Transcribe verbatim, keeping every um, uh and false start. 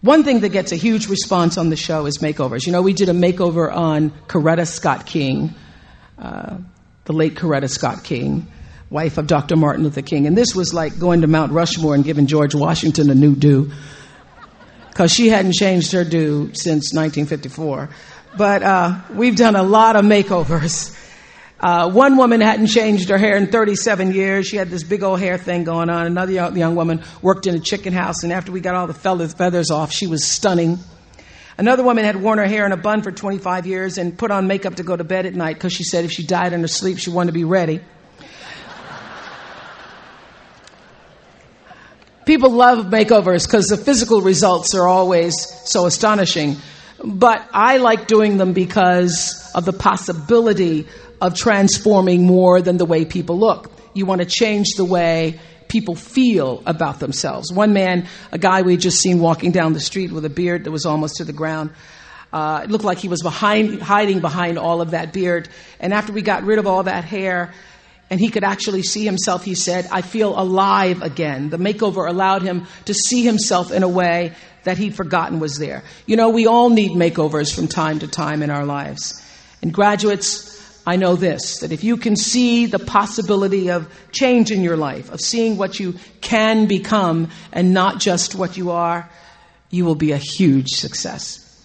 One thing that gets a huge response on the show is makeovers. You know, we did a makeover on Coretta Scott King, uh, the late Coretta Scott King, wife of Doctor Martin Luther King. And this was like going to Mount Rushmore and giving George Washington a new do, because she hadn't changed her do since nineteen fifty-four. But uh, we've done a lot of makeovers. Uh, one woman hadn't changed her hair in thirty-seven years. She had this big old hair thing going on. Another young, young woman worked in a chicken house, and after we got all the feathers, feathers off, she was stunning. Another woman had worn her hair in a bun for twenty-five years and put on makeup to go to bed at night because she said if she died in her sleep, she wanted to be ready. People love makeovers because the physical results are always so astonishing. But I like doing them because of the possibility of transforming more than the way people look. You want to change the way people feel about themselves. One man, a guy we just seen walking down the street with a beard that was almost to the ground, uh, it looked like he was behind, hiding behind all of that beard. And after we got rid of all that hair, and he could actually see himself, he said, I feel alive again. The makeover allowed him to see himself in a way that he'd forgotten was there. You know, we all need makeovers from time to time in our lives. And graduates, I know this, that if you can see the possibility of change in your life, of seeing what you can become and not just what you are, you will be a huge success.